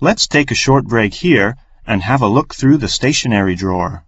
Let's take a short break here and have a look through the stationery drawer.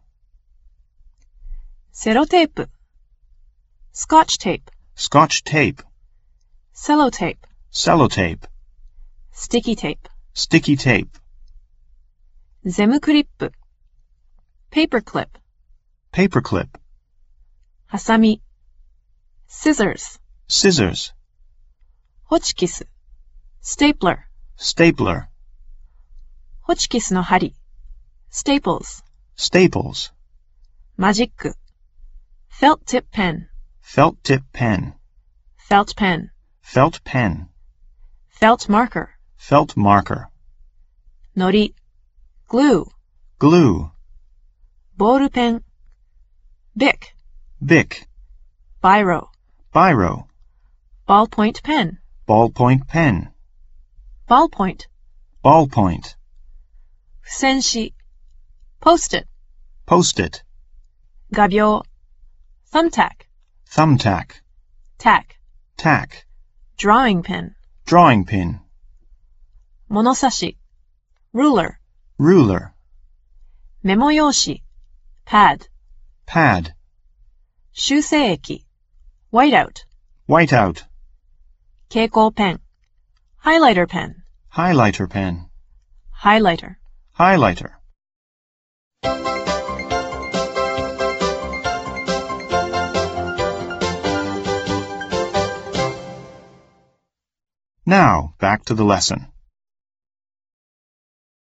セロテープ Scotch tape Scotch tape, Sellotape sellotape, Sticky tape sticky tape, ゼムクリップ Paperclip paperclip, ハサミ Scissors scissors, ホチキス Stapler stapler, ホチキスの針 Staples staples, マジック Felt tip pen felt tip pen, Felt pen felt pen, Felt marker felt marker, のり Glue glue, ボールペン Bic bic, Biro biro, Ballpoint pen ballpoint pen, Ballpoint ballpoint, 付箋紙 Post-it post-it, 画鋲 Thumbtack thumbtack, Tack tack, Drawing pen drawing pin, 物差し Ruler ruler, メモ用紙 Pad pad, 修正液 Whiteout whiteout, 蛍光ペン Highlighter pen highlighter pen, Highlighter highlighter. Now, back to the lesson.